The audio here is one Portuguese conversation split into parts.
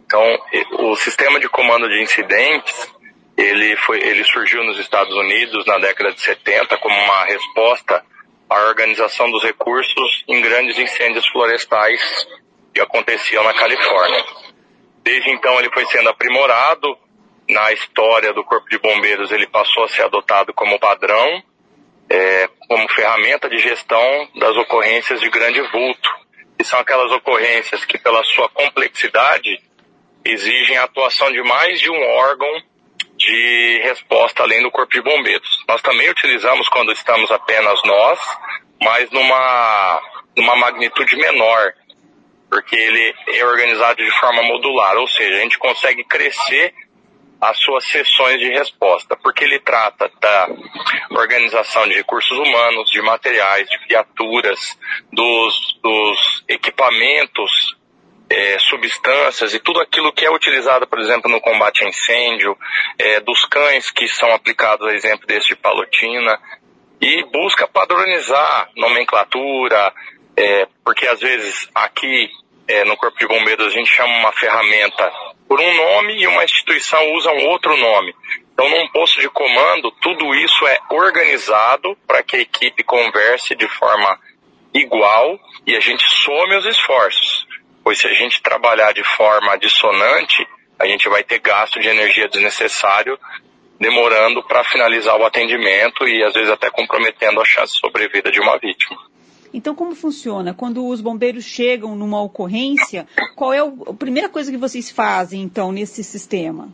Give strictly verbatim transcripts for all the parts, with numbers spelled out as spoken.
Então, o sistema de comando de incidentes, ele, foi, ele surgiu nos Estados Unidos na década de setenta como uma resposta à organização dos recursos em grandes incêndios florestais que aconteciam na Califórnia. Desde então ele foi sendo aprimorado. Na história do Corpo de Bombeiros ele passou a ser adotado como padrão, é, como ferramenta de gestão das ocorrências de grande vulto, que são aquelas ocorrências que pela sua complexidade exigem a atuação de mais de um órgão de resposta além do Corpo de Bombeiros. Nós também utilizamos quando estamos apenas nós, mas numa, numa magnitude menor, porque ele é organizado de forma modular, ou seja, a gente consegue crescer as suas sessões de resposta, porque ele trata da organização de recursos humanos, de materiais, de viaturas, dos, dos equipamentos, é, substâncias e tudo aquilo que é utilizado, por exemplo, no combate a incêndio, é, dos cães que são aplicados, a exemplo desse de palotina, e busca padronizar nomenclatura, é, porque às vezes aqui é, no Corpo de Bombeiros a gente chama uma ferramenta por um nome e uma instituição usa um outro nome. Então, num posto de comando, tudo isso é organizado para que a equipe converse de forma igual e a gente some os esforços. Pois se a gente trabalhar de forma dissonante, a gente vai ter gasto de energia desnecessário, demorando para finalizar o atendimento e às vezes até comprometendo a chance de sobrevida de uma vítima. Então, como funciona? Quando os bombeiros chegam numa ocorrência, qual é o, a primeira coisa que vocês fazem, então, nesse sistema?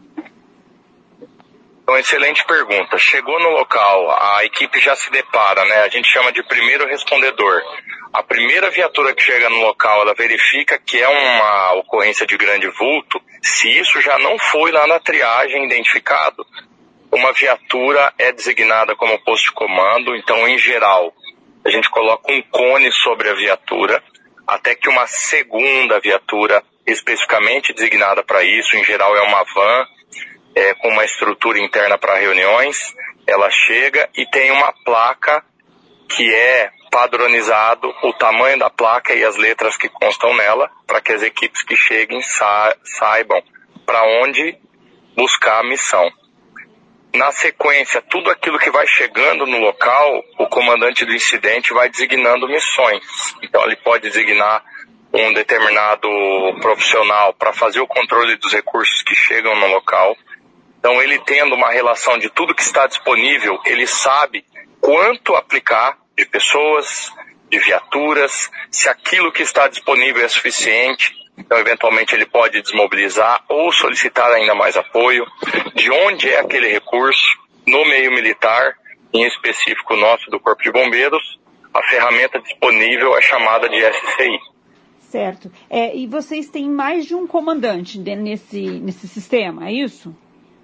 Então, excelente pergunta. Chegou no local, a equipe já se depara, né? A gente chama de primeiro respondedor. A primeira viatura que chega no local, ela verifica que é uma ocorrência de grande vulto. Se isso já não foi lá na triagem identificado, uma viatura é designada como posto de comando. Então, em geral, a gente coloca um cone sobre a viatura, até que uma segunda viatura especificamente designada para isso, em geral é uma van, é, com uma estrutura interna para reuniões, ela chega e tem uma placa que é padronizado o tamanho da placa e as letras que constam nela, para que as equipes que cheguem sa- saibam para onde buscar a missão. Na sequência, tudo aquilo que vai chegando no local, o comandante do incidente vai designando missões. Então, ele pode designar um determinado profissional para fazer o controle dos recursos que chegam no local. Então, ele tendo uma relação de tudo que está disponível, ele sabe quanto aplicar de pessoas, de viaturas, se aquilo que está disponível é suficiente. Então, eventualmente, ele pode desmobilizar ou solicitar ainda mais apoio. De onde é aquele recurso? No meio militar, em específico nosso do Corpo de Bombeiros, a ferramenta disponível é chamada de S C I. Certo. É, e vocês têm mais de um comandante nesse, nesse sistema, é isso?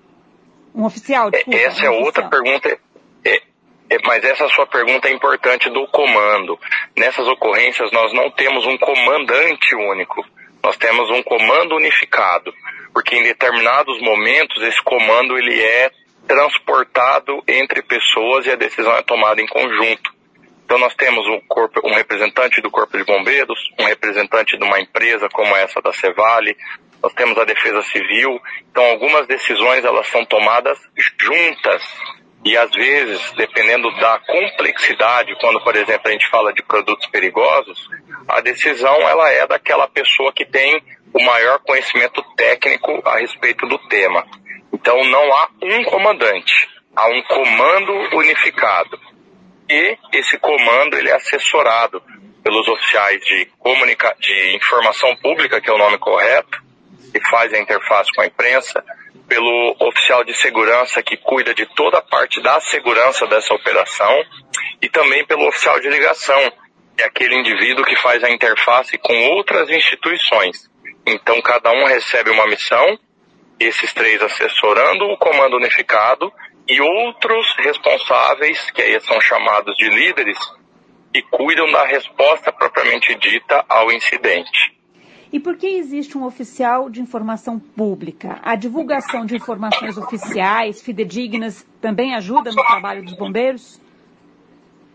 Um oficial, desculpa. Essa um é oficial. outra pergunta... É... Mas essa sua pergunta é importante do comando. Nessas ocorrências, nós não temos um comandante único. Nós temos um comando unificado, porque em determinados momentos esse comando ele é transportado entre pessoas e a decisão é tomada em conjunto. Então nós temos um, corpo, um representante do Corpo de Bombeiros, um representante de uma empresa como essa da Cevale, nós temos a Defesa Civil. Então algumas decisões elas são tomadas juntas. E às vezes, dependendo da complexidade, quando, por exemplo, a gente fala de produtos perigosos, a decisão ela é daquela pessoa que tem o maior conhecimento técnico a respeito do tema. Então não há um comandante, há um comando unificado. E esse comando ele é assessorado pelos oficiais de, comunica- de informação pública, que é o nome correto, que faz a interface com a imprensa, pelo oficial de segurança que cuida de toda a parte da segurança dessa operação e também pelo oficial de ligação, que é aquele indivíduo que faz a interface com outras instituições. Então cada um recebe uma missão, esses três assessorando o comando unificado e outros responsáveis, que aí são chamados de líderes, que cuidam da resposta propriamente dita ao incidente. E por que existe um oficial de informação pública? A divulgação de informações oficiais, fidedignas, também ajuda no trabalho dos bombeiros?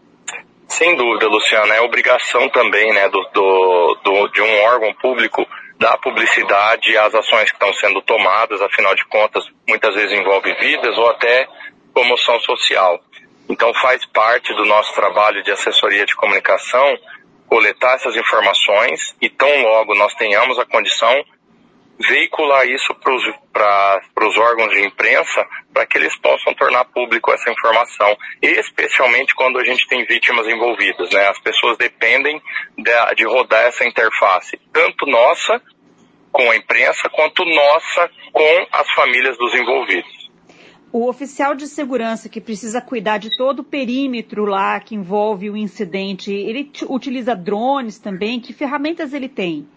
Sem dúvida, Luciana. É obrigação também, né, do, do, do, de um órgão público dar publicidade às ações que estão sendo tomadas, afinal de contas, muitas vezes envolve vidas ou até promoção social. Então faz parte do nosso trabalho de assessoria de comunicação coletar essas informações e tão logo nós tenhamos a condição, veicular isso para os órgãos de imprensa para que eles possam tornar público essa informação, especialmente quando a gente tem vítimas envolvidas, né? As pessoas dependem de, de rodar essa interface, tanto nossa com a imprensa, quanto nossa com as famílias dos envolvidos. O oficial de segurança que precisa cuidar de todo o perímetro lá que envolve o incidente, ele utiliza drones também? Que ferramentas ele tem?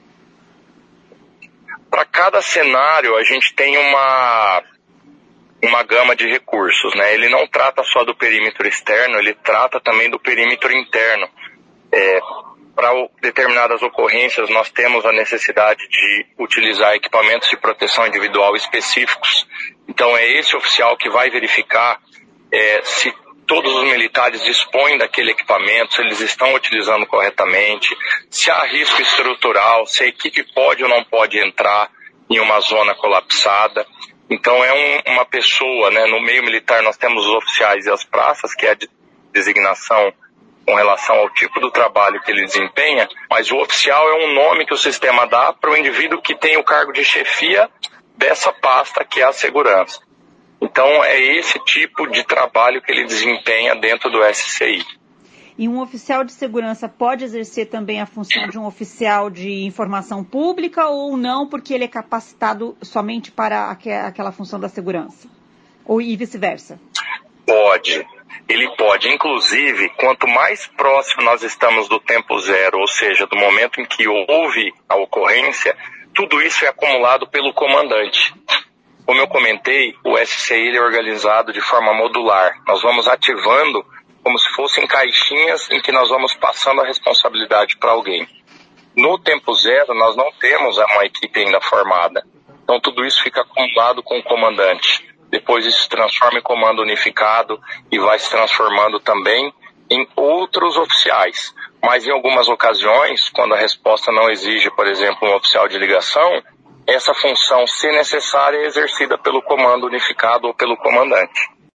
Para cada cenário, a gente tem uma, uma gama de recursos, né? Ele não trata só do perímetro externo, ele trata também do perímetro interno. É, para determinadas ocorrências, nós temos a necessidade de utilizar equipamentos de proteção individual específicos. Então, é esse oficial que vai verificar é, se todos os militares dispõem daquele equipamento, se eles estão utilizando corretamente, se há risco estrutural, se a equipe pode ou não pode entrar em uma zona colapsada. Então é um, uma pessoa, né, no meio militar nós temos os oficiais e as praças, que é a de designação com relação ao tipo do trabalho que ele desempenha, mas o oficial é um nome que o sistema dá para o indivíduo que tem o cargo de chefia dessa pasta, que é a segurança. Então, é esse tipo de trabalho que ele desempenha dentro do S C I. E um oficial de segurança pode exercer também a função de um oficial de informação pública ou não, porque ele é capacitado somente para aquela função da segurança? Ou e vice-versa? Pode. Ele pode. Inclusive, quanto mais próximo nós estamos do tempo zero, ou seja, do momento em que houve a ocorrência, tudo isso é acumulado pelo comandante. Como eu comentei, o S C I é organizado de forma modular. Nós vamos ativando como se fossem caixinhas em que nós vamos passando a responsabilidade para alguém. No tempo zero, nós não temos uma equipe ainda formada. Então, tudo isso fica acumulado com o comandante. Depois isso se transforma em comando unificado e vai se transformando também em outros oficiais. Mas em algumas ocasiões, quando a resposta não exige, por exemplo, um oficial de ligação, essa função, se necessária, é exercida pelo comando unificado ou pelo comandante.